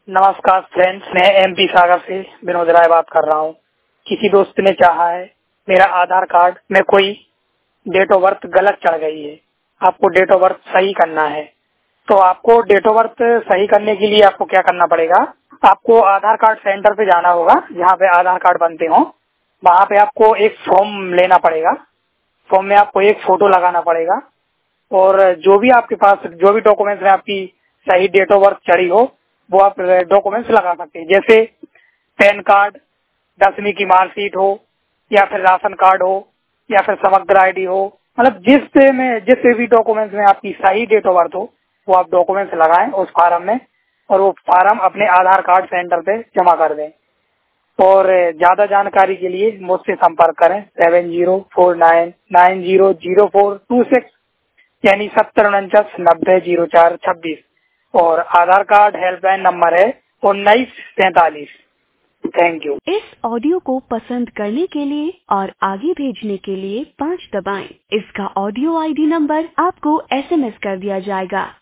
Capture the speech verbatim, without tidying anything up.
नमस्कार फ्रेंड्स, मैं एमपी सागर से विनोद राय बात कर रहा हूँ। किसी दोस्त ने चाहा है मेरा आधार कार्ड में कोई डेट ऑफ बर्थ गलत चढ़ गई है, आपको डेट ऑफ बर्थ सही करना है। तो आपको डेट ऑफ बर्थ सही करने के लिए आपको क्या करना पड़ेगा, आपको आधार कार्ड सेंटर पे जाना होगा जहाँ पे आधार कार्ड बनते हो। वहाँ पे आपको एक फॉर्म लेना पड़ेगा। फॉर्म में आपको एक फोटो लगाना पड़ेगा और जो भी आपके पास जो भी डॉक्यूमेंट्स में आपकी सही डेट ऑफ बर्थ चढ़ी हो वो आप डॉक्यूमेंट्स लगा सकते हैं। जैसे पैन कार्ड, दसवीं की मार्कशीट हो या फिर राशन कार्ड हो या फिर समग्र आईडी हो, मतलब जिस में जिस भी डॉक्यूमेंट्स में आपकी सही डेट ऑफ बर्थ हो वो आप डॉक्यूमेंट्स लगाएं उस फार्म में और वो फार्म अपने आधार कार्ड सेंटर पे जमा कर दें। और ज्यादा जानकारी के लिए मुझसे संपर्क करें seven zero four nine nine zero zero four two six यानी सत्तर उनचास नब्बे जीरो चार छब्बीस और आधार कार्ड हेल्पलाइन नंबर है उन्नीस सैतालीस। Thank you. इस ऑडियो को पसंद करने के लिए और आगे भेजने के लिए पाँच दबाएं। इसका ऑडियो आईडी नंबर आपको एसएमएस कर दिया जाएगा।